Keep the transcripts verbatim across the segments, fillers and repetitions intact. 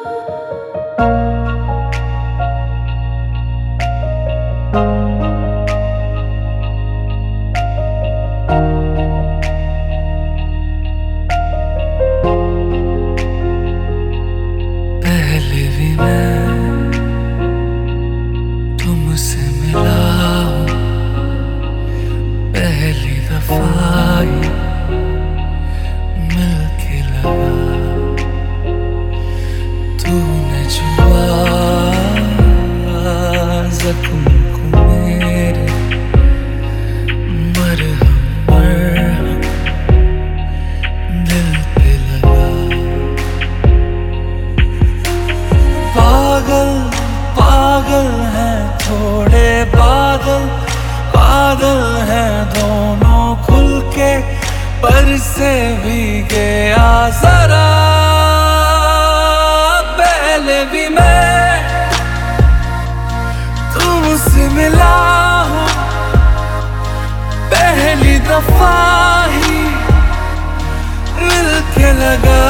पहले भी मैं तुमसे मिला हूँ, पहली दफा ही मिलके लगा। तूने छुआ जख्म को मेरे, मरहम मरहम दिल पे लगा। पागल पागल हैं थोड़े बादल, बादल हैं दोनों खुल के, पर से भीगे आ जरा। पहले भी मैं तुमसे मिला हूँ, पहली दफा ही मिलके लगा।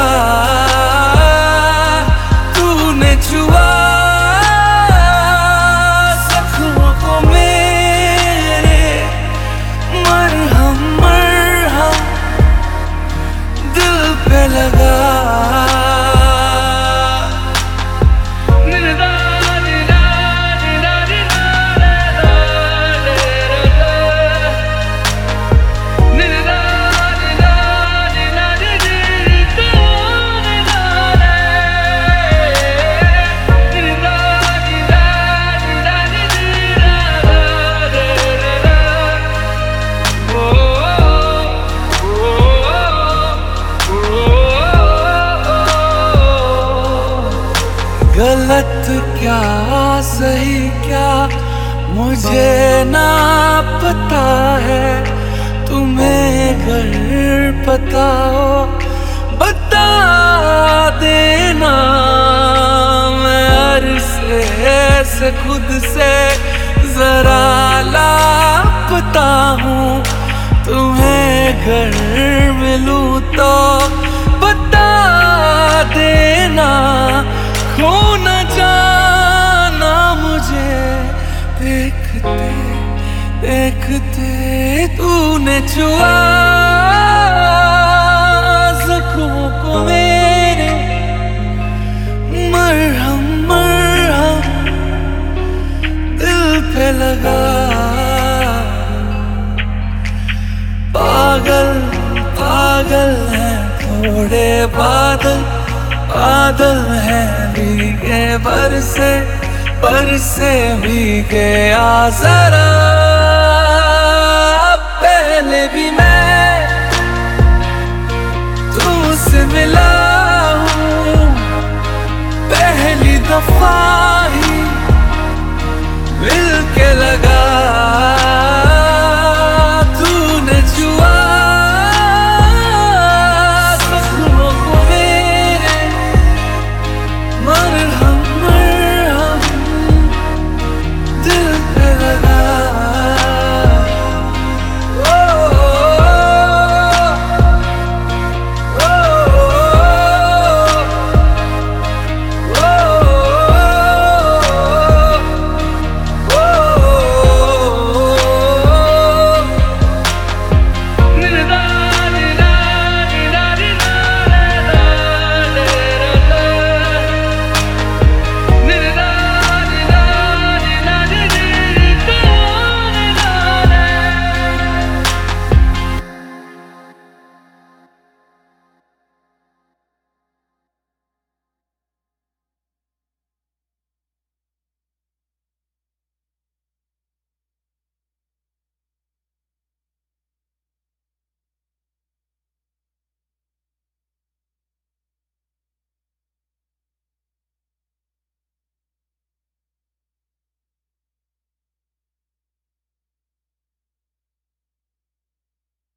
तूने छुआ जख्मों को मेरे, मरहम मरहम दिल पे लगा। गलत क्या सही क्या मुझे ना पता है, तुम्हें अगर पता हो बता देना। मैं अरसे से खुद से जरा लापता हूँ, तुम्हें घर मिलूं तो बता देना। खो न जाना मुझे देखते देखते। तूने छुआ जख्मों को मेरे, मरहम मरहम दिल पे लगा। पागल पागल हैं थोड़े बादल, बादल हैं भीगे बरसे, बरसे भीगे आ जरा। पहले भी मैं तुमसे मिला